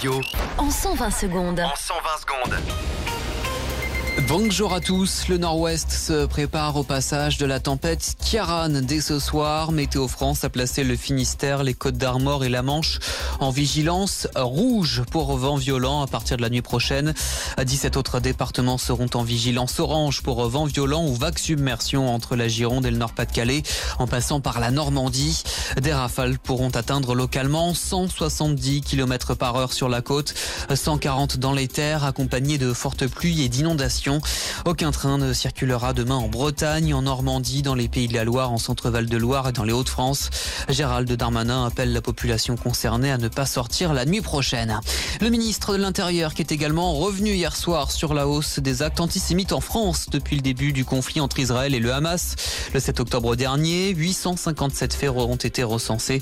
Radio. En 120 secondes. En 120 secondes. Bonjour à tous, le Nord-Ouest se prépare au passage de la tempête Ciarán dès ce soir. Météo France a placé le Finistère, les Côtes d'Armor et la Manche en vigilance rouge pour vent violent à partir de la nuit prochaine. 17 autres départements seront en vigilance orange pour vent violent ou vague submersion entre la Gironde et le Nord-Pas-de-Calais en passant par la Normandie. Des rafales pourront atteindre localement 170 km/h sur la côte, 140 dans les terres accompagnés de fortes pluies et d'inondations. Aucun train ne circulera demain en Bretagne, en Normandie, dans les Pays de la Loire, en Centre-Val de Loire et dans les Hauts-de-France. Gérald Darmanin appelle la population concernée à ne pas sortir la nuit prochaine. Le ministre de l'Intérieur qui est également revenu hier soir sur la hausse des actes antisémites en France depuis le début du conflit entre Israël et le Hamas. Le 7 octobre dernier, 857 faits ont été recensés.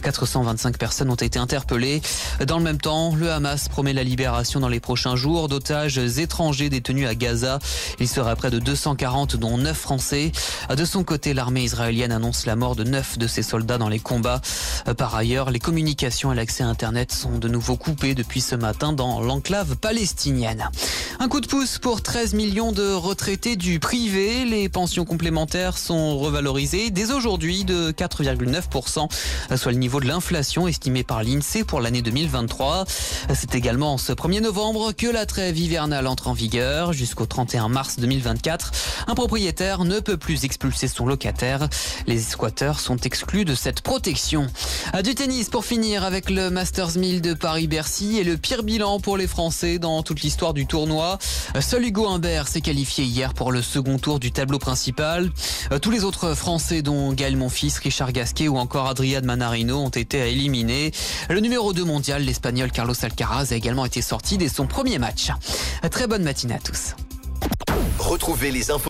425 personnes ont été interpellées. Dans le même temps, le Hamas promet la libération dans les prochains jours d'otages étrangers détenus à Gaza. Il serait près de 240, dont 9 Français. De son côté, l'armée israélienne annonce la mort de 9 de ses soldats dans les combats. Par ailleurs, les communications et l'accès à Internet sont de nouveau coupés depuis ce matin dans l'enclave palestinienne. Un coup de pouce pour 13 millions de retraités du privé. Les pensions complémentaires sont revalorisées dès aujourd'hui de 4,9%, soit le niveau de l'inflation estimé par l'INSEE pour l'année 2023. C'est également ce 1er novembre que la trêve hivernale entre en vigueur. Jusqu'au 31 mars 2024, un propriétaire ne peut plus expulser son locataire. Les squatteurs sont exclus de cette protection. Du tennis pour finir avec le Masters 1000 de Paris-Bercy et le pire bilan pour les Français dans toute l'histoire du tournoi. Seul Hugo Humbert s'est qualifié hier pour le second tour du tableau principal. Tous les autres Français, dont Gaël Monfils, Richard Gasquet ou encore Adrián Manarino, ont été éliminés. Le numéro 2 mondial, l'Espagnol Carlos Alcaraz, a également été sorti dès son premier match. Très bonne matinée à tous. Retrouvez les infos.